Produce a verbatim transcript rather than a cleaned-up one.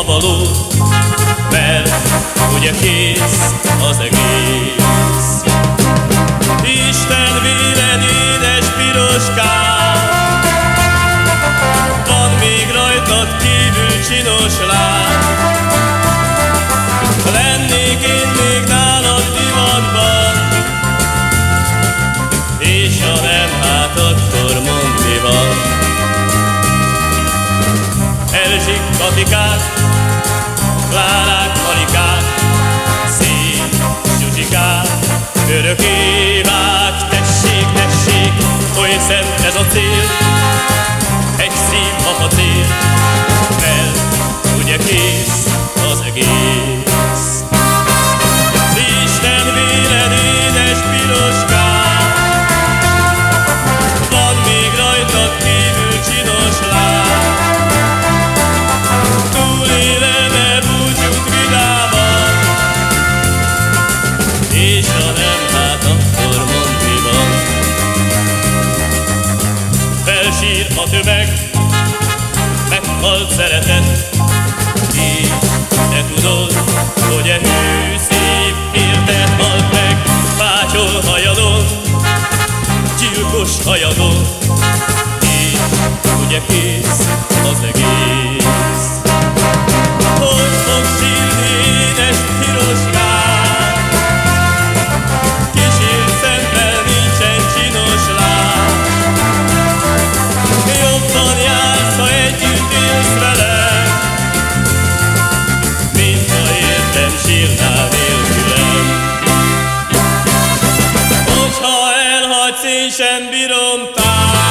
ha való, mert ugye kész az egész. Isten véled, édes piroskám, van még rajtad kívül csinos lány. Lennék én még nálad divatban, és ha nem, hát akkor mondd, mi van. Elzsik Katikák, Klárák, Malikák, szép Zsuzsikák, örök Évák, tessék, tessék, oly szent ez a cél, egy szív apacél, mert ugye kész az egész. Isten véled, édes piroskám, van még rajtad kívül csinos lány. Túlélem-e búcsút vidáman, és ha nem, hát akkor mondd, mi van. Felsír a tömeg, meghalt szeretet, és te tudod, hogy e hű szép érted halt meg. Fátyol hajadon, gyilkos hajadon, és ugye kész az egész. Hogy fog sírni, édes piroskám, kísért szemmel nincsen csinos lány. Jobban jársz, ha együtt élsz velem, mint ha értem sírnál nélkülem. Hogyha elhagysz, én sem bírom tár.